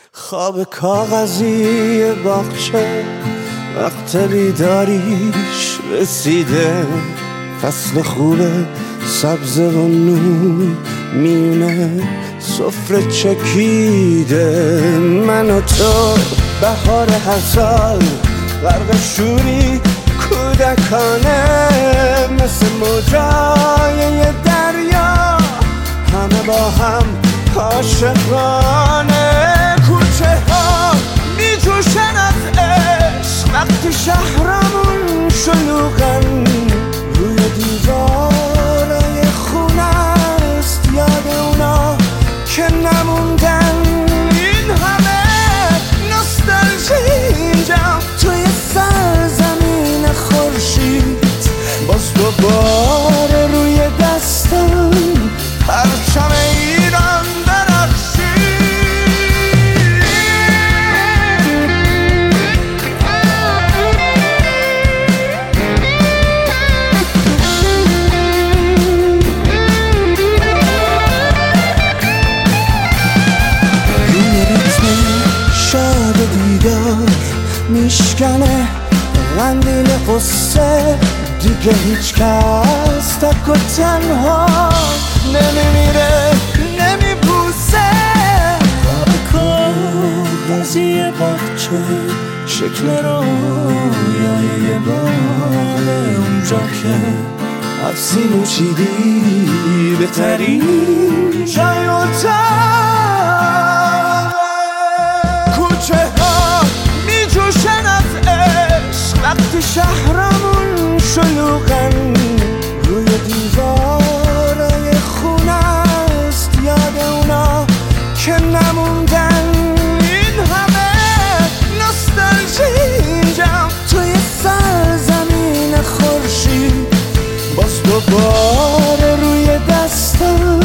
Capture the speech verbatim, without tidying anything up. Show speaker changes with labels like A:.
A: خواب کاغذی باغچه وقت بیداریش رسیده، فصل خوب سبز و نور میونه سفره چکیده. من و تو بهار هر سال غرق شوری کودکانه، مثل موجای دریا همه با هم عاشقانه. کوچه ها می جوشن از عشق وقتی شهرمون شلوغن، روی دیوارای خونه است یاد اونا که نموندن. این همه نوستالژی اینجا توی سرزمین خورشید، باز دوباره روی دستم پرچم ایران درخشید. روی ریتم شاد دیدار میشکنه قندیل قصه، دیگه هیچ کس تک و تنها نمیمیره نمیبوسه. خواب کاغذی باغچه شکل رویای یه باغ، اونجا که افزین و چیدی بهترین جای اتاق. کوچه ها می جوشن از عشق وقتی شهرمون شلوغن، روی دیوارای خونه است یاد اونا که نموندن. این همه نوستالژی اینجا توی سرزمین خورشید، باز دوباره روی دستم